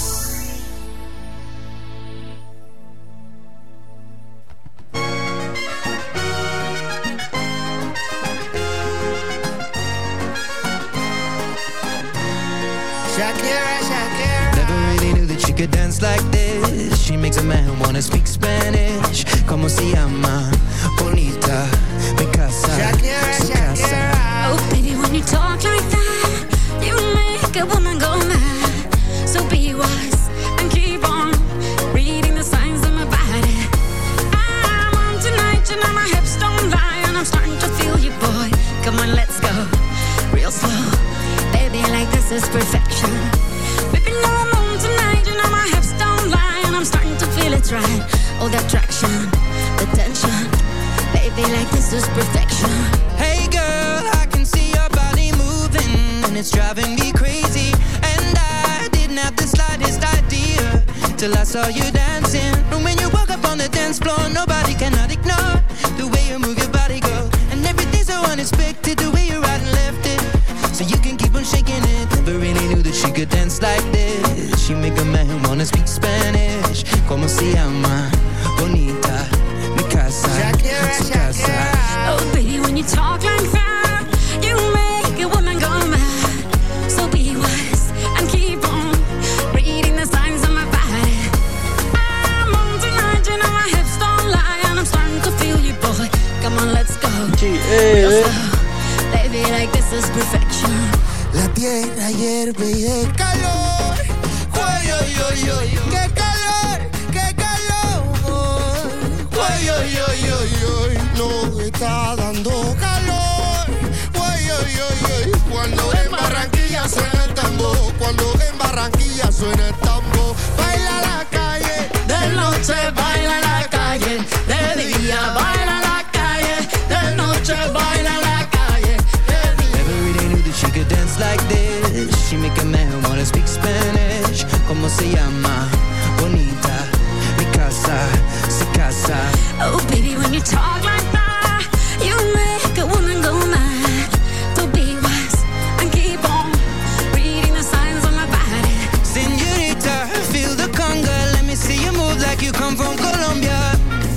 Shakira, Shakira. Never really knew that she could dance like this. She makes a man wanna speak Spanish. Como se llama? Bonita. Mi casa. Shakira, su casa. Shakira. Oh, baby, when you talk like that, you make a woman go mad. So be wise and keep on reading the signs of my body. I'm on tonight, you know my hips don't lie, and I'm starting to feel you, boy. Come on, let's go real slow. Baby, like this is perfection. Baby, no, I'm on tonight, you know my hips don't lie, and I'm starting to feel it's right. Oh, the attraction, the tension. Baby, like this is perfection. Hey girl, I can see your body moving, and it's driving me crazy. And I didn't have the slightest idea till I saw you dancing. And when you walk up on the dance floor, nobody cannot ignore the way you move your body, girl. And everything's so unexpected, the way you right and left it, so you can keep on shaking it. Never really knew that she could dance like this. She make a man wanna speak Spanish. Como se llama? Bonita, mi casa, su casa. Oh baby, when you talk like that, you make a woman go mad. So be wise and keep on reading the signs on my body. I'm on tonight, you know my hips don't lie, and I'm starting to feel you, boy. Come on, let's go. Real slow. Baby, like this is perfection. La tierra hierve y de calor. Uy, uy, uy, uy, qué calor, qué calor. Uy, uy, uy, uy, uy, no está dando calor. Uy, uy, uy, uy, cuando en Barranquilla suena el tambor, cuando en Barranquilla suena el tambor. Baila la calle, De noche baila la calle, de día baila la calle, de noche baila la calle, de día. Never really knew that she could dance like this. She make a man wanna speak Spanish. Como se llama? Bonita, mi casa, su casa. Oh baby, when you talk like that, you make a woman go mad. So be wise and keep on reading the signs on my body. Señorita, feel the conga. Let me see you move like you come from Colombia.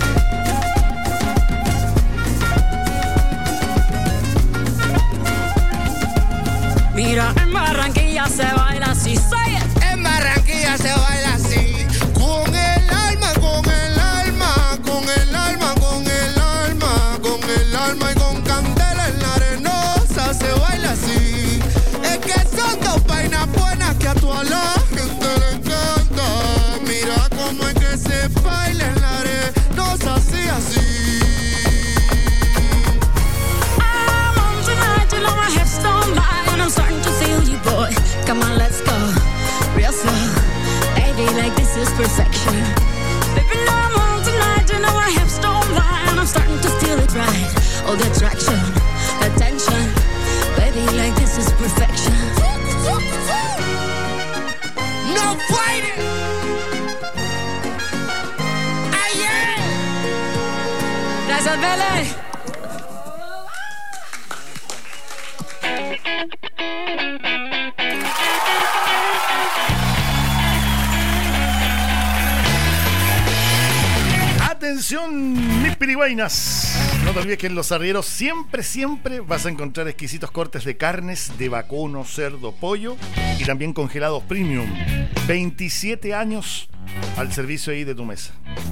Mira, en Barranquilla se baila así, say it. en Barranquilla se baila así. Con el alma, con el alma, con el alma, con el alma, con el alma y con candela en la arenosa se baila así. Es que son dos vainas buenas que a toda la gente le encanta. Mira cómo es que se baila en la arenosa así, así. I'm on tonight, you know my hips don't lie, and I'm starting to feel you, boy. Come on, let's go, real slow. Baby, like this is perfection. Baby, now I'm on tonight, you know my hips don't lie, and I'm starting to feel it right. Oh, the attraction, the tension. Baby, like this is perfection. No fighting. Ayer. Gracias, Bele. Atención, mis pirigüinas. No te olvides que en Los Arrieros siempre, siempre vas a encontrar exquisitos cortes de carnes de vacuno, cerdo, pollo y también congelados premium. veintisiete años al servicio ahí de tu mesa.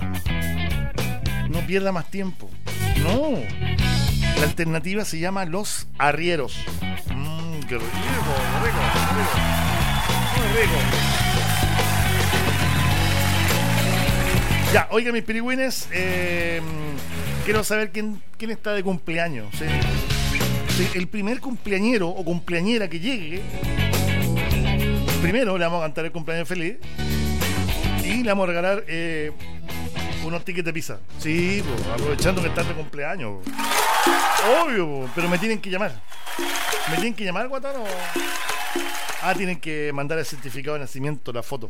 No pierda más tiempo. No. La alternativa se llama Los Arrieros. Mmm, qué rico, qué rico, qué rico. Muy rico. Ya, oigan mis pirigüines, eh, quiero saber quién, quién está de cumpleaños. ¿Sí? Sí, el primer cumpleañero o cumpleañera que llegue, primero le vamos a cantar el cumpleaños feliz y le vamos a regalar eh, unos tickets de pizza. Sí, pues, aprovechando que están de cumpleaños. Obvio, pues, pero me tienen que llamar. ¿Me tienen que llamar, Guatano? Ah, tienen que mandar el certificado de nacimiento, la foto.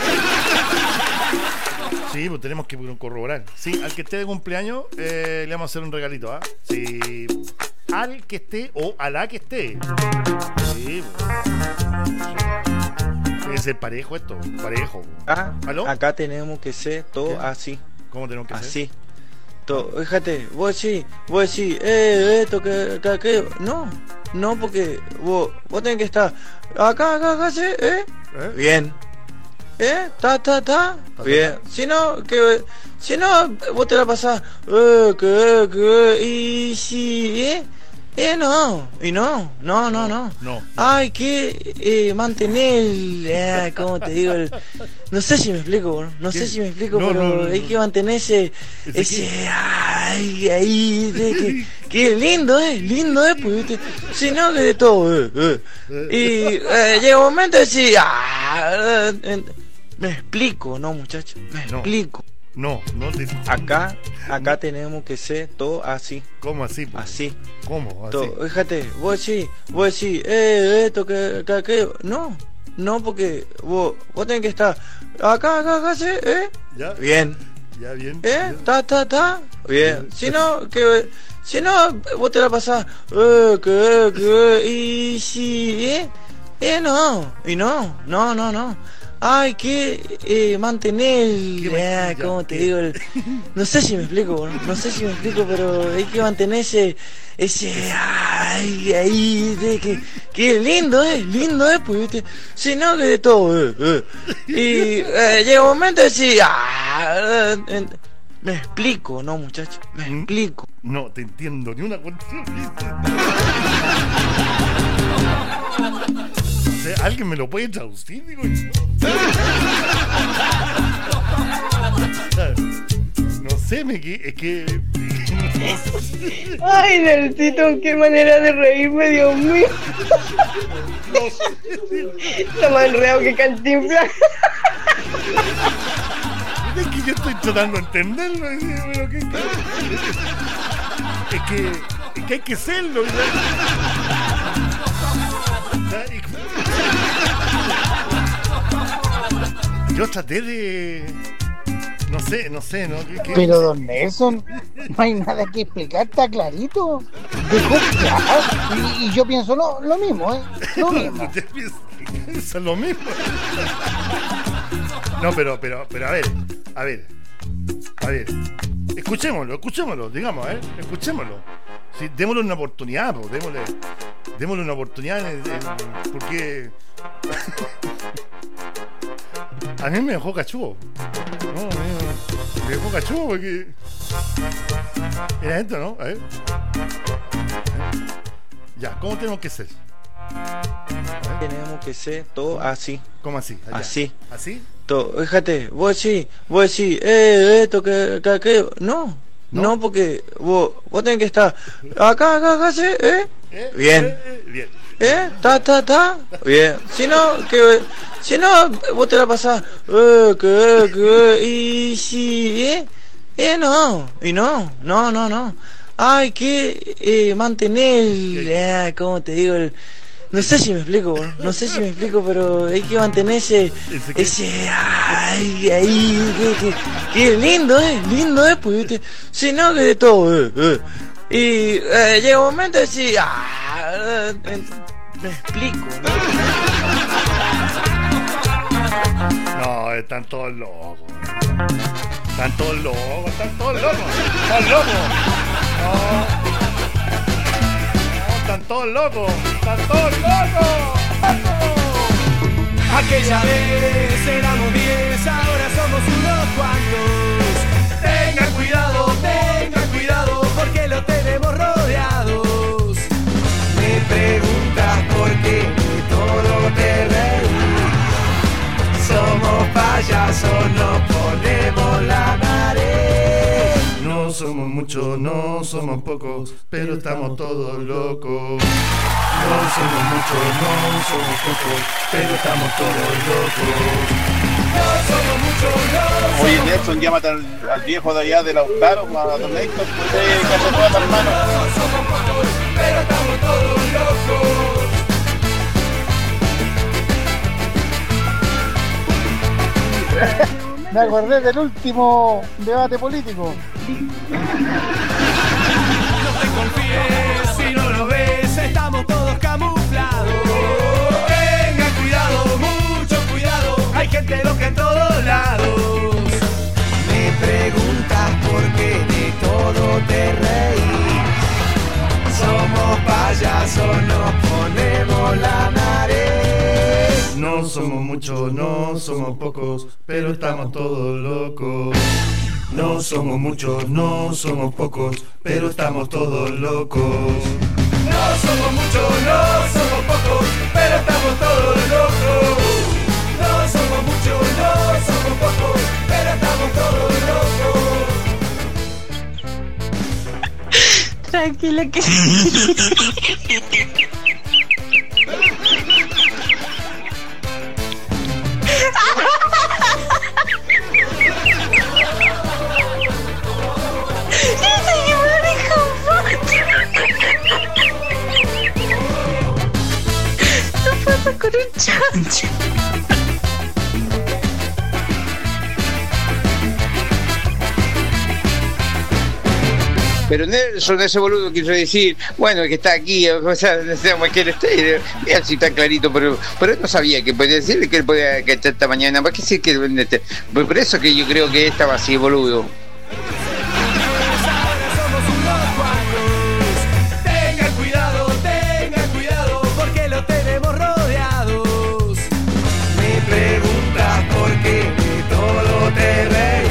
Sí, pues tenemos que corroborar. Sí, al que esté de cumpleaños eh, le vamos a hacer un regalito, ¿ah? ¿eh? Sí, al que esté o a la que esté. Sí, pues. Tiene que ser parejo esto, parejo. Ah, ¿aló? Acá tenemos que ser todo así. ¿Cómo tenemos que ser? Así. Todo. Fíjate, vos sí, vos sí, eh, esto, que, que aquello. No, no, porque vos, vos tenés que estar acá, acá, acá, sí, eh. ¿Eh? Bien. ¿Eh? Ta, ta, ta. Bien. Si no, que. Si no, vos te la pasás. Eh, que, que. Y si, ¿eh? Eh, no. Y no. No, no, no. No. Hay que eh, mantener. Eh, ¿Cómo te digo? El, no sé si me explico, ¿no? No sé si me explico, No, pero no, no, hay no. que mantener ese. Ese. Ay, ahí. de que, que lindo, ¿eh? Lindo, ¿eh? Pues, ¿viste? Si no, que de todo, eh. eh. Y eh, llega un momento de decir. Ah, eh, me explico, ¿no, muchachos? Me No. explico. No, no te... Acá, acá tenemos que ser todo así. ¿Cómo así? Pues? Así. ¿Cómo? Así. Todo. Fíjate, vos decís, vos decís, eh, esto, que, que aquello. No, no, porque vos, vos tenés que estar acá, acá, acá, sí, eh. ¿Ya? Bien. Ya, bien. ¿Eh? Ta, ta, ta. Bien. Si no, que. Si no, vos te la pasás. Eh, que, que. Y si, eh. Eh, no. Y no. No, no, no. hay que eh, mantener, ah, ¿cómo te digo? El- no sé si me explico, no, no sé si me explico, pero hay que mantener ese, ese, ay, ahí, de que, que lindo es, lindo es, pues, ¿viste? Si no, que de todo, eh, eh. Y eh, llega un momento de decir, ah, eh, me explico, ¿no, muchachos? Me explico. No, te entiendo, ni una cuestión. O sea, ¿alguien me lo puede traducir? Digo, no sé, me que es que. Ay, Nelsito, qué manera de reírme, Dios mío. Está más enredado que Cantinflas. Es que yo estoy tratando de entenderlo. y digo, pero ¿qué- qué? Es que, es que hay que serlo. ¿ya? Yo traté de. No sé, no sé, ¿no? ¿Qué- qué? Pero don Nelson, no hay nada que explicar, está clarito. Dejó claro. Y, y yo pienso lo, lo mismo, ¿eh? Lo mismo. Eso es lo mismo. No, pero, pero, pero a ver, a ver, a ver. Escuchémoslo, escuchémoslo, digamos, ¿eh? Escuchémoslo. Sí, démosle una oportunidad, pues, démosle, démosle una oportunidad, en- en- porque a mí me dejó cachudo. No, a mí me- me dejó cachudo porque era esto, ¿no? A ver. Ya, ¿cómo tenemos que ser? Tenemos que ser todo así. ¿Cómo así? Allá. Así. ¿Así? Todo. Fíjate, vos decís, vos decís, eh, esto, que, que aquello. No, no, porque vos, vos tenés que estar acá, acá, acá, sí, eh. Bien. Bien. ¿Eh? Ta, ta, ta. Bien. Si no, que. Si no, vos te la pasás. Eh, que, que. Y si, ¿eh? Eh, no. Y no. No, no, no. Hay que eh, mantener. Ah, ¿cómo te digo? El, no sé si me explico, no sé si me explico, pero hay que mantener ese. Ese. Ay, ahí. Que, que, que lindo, ¿eh? Lindo, ¿eh? Pues, ¿viste? Si no, que de todo, eh. eh. Y eh, llega un momento de decir, ah, eh, eh, me explico. No, están todos locos. Están todos locos, están todos locos. Están locos. No. No, están todos locos. Están todos locos. Aquella vez éramos diez, ahora somos unos cuantos. Tengan cuidado, tengan cuidado, porque lo tenemos rodeados. Me preguntas por qué de todo te reís. Somos payasos, nos ponemos la nariz. No somos muchos, no somos pocos, pero estamos todos locos. No somos muchos, no somos pocos, pero estamos todos locos. No somos muchos, no Oye, Nelson, llámate al, al viejo de allá de Lautaro, a don Héctor, pues eh, que se pueda, hermano. No somos pocos, pero estamos todos locos. Me acordé del último debate político. No te confíes, si no lo ves, estamos todos camuflados. Tengan cuidado, mucho cuidado, hay gente loca en todos lados. Me preguntas por qué de todo te reís. Somos payasos, nos ponemos la nariz. No somos muchos, no somos pocos, pero estamos todos locos. No somos muchos, no somos pocos, pero estamos todos locos. No somos muchos, no somos pocos, pero estamos todos locos. No somos muchos, no somos pocos, pero estamos todos locos. Tranquila que. No puedo con un chancho. Pero Nelson, ese boludo quiso decir, bueno, que está aquí, o sea, necesitamos que él esté, mira si está clarito, pero, pero él no sabía que podía decirle que él podía que esté esta mañana, ¿para qué decir que por eso que yo creo que estaba así, boludo? Tengan cuidado, tengan cuidado, porque lo tenemos rodeados. Me preguntas por qué de todo te reí.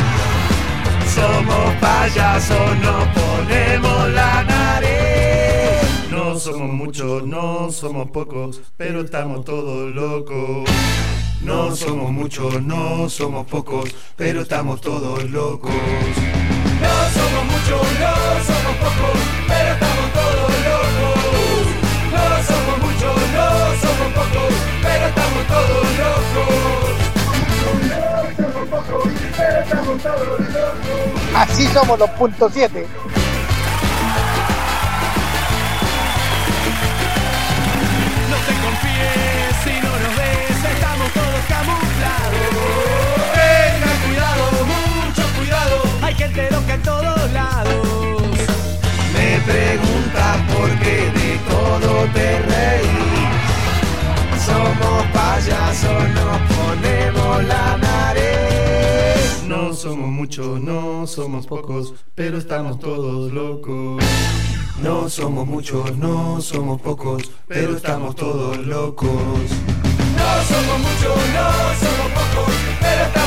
Somos payasos, nos ponemos la nariz. No somos muchos, no somos pocos, pero estamos todos locos. No somos muchos, no somos pocos, pero estamos todos locos. No somos muchos, no somos pocos, pero estamos todos locos. No somos muchos, no somos pocos, pero estamos todos locos. No somos pocos, pero estamos todos locos. Así somos los puntos siete. No te confíes si no nos ves, estamos todos camuflados. Tengan cuidado, mucho cuidado, hay gente loca en todos lados. Me preguntas por qué de todo te reí. Somos payasos, nos ponemos la nariz. No somos muchos, no somos pocos, pero estamos todos locos. No somos muchos, no somos pocos, pero estamos todos locos. No somos muchos, no somos pocos, pero estamos